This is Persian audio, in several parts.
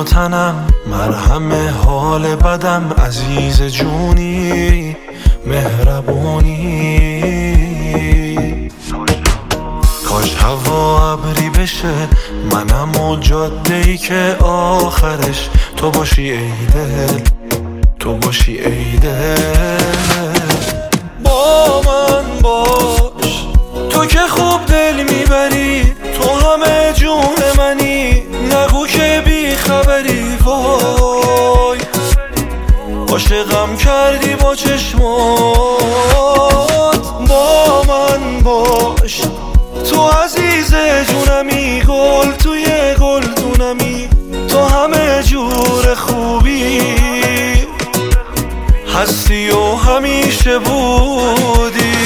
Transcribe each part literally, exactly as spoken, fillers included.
و تنم، مرهم حال بدم، عزیز جونی مهربونی. کاش هوا ابری بشه، منم و جاده‌ای که آخرش تو باشی ای دل، تو باشی ای دل. با من باش تو که خوب دل میبری، تو همه جون منی، نگو که بی خبری. وای عاشقم کردی با چشمات. با من باش تو عزیز جونمی، گل توی گلدونمی، تو همه جور خوبی هستی و همیشه بودی.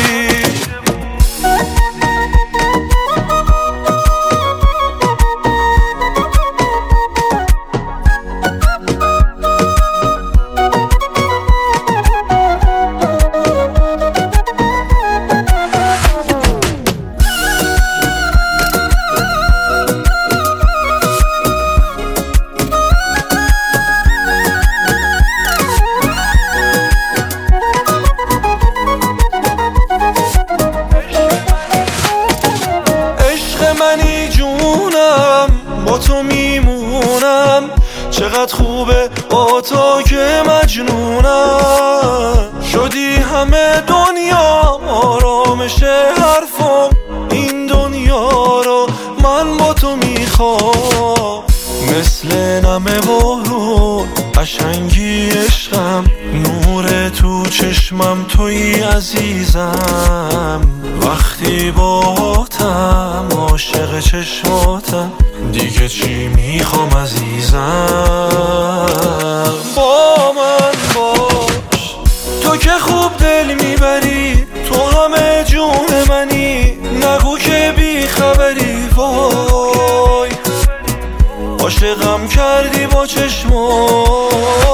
منی جونم، با تو میمونم، چقدر خوبه با تو که مجنونم. شدی همه دنیا آرامش حرفم، این دنیا رو من با تو میخوام. مثل نمه بارون قشنگی عشقم، نور تو چشمم توی عزیزم. وقتی باهاتم عاشق چشماتم، دیگه چی میخوام عزیزم. با من باش تو که خوب دل میبری، تو همه جون منی، نگو که بی خبری. وای عاشقم کردی با چشمات.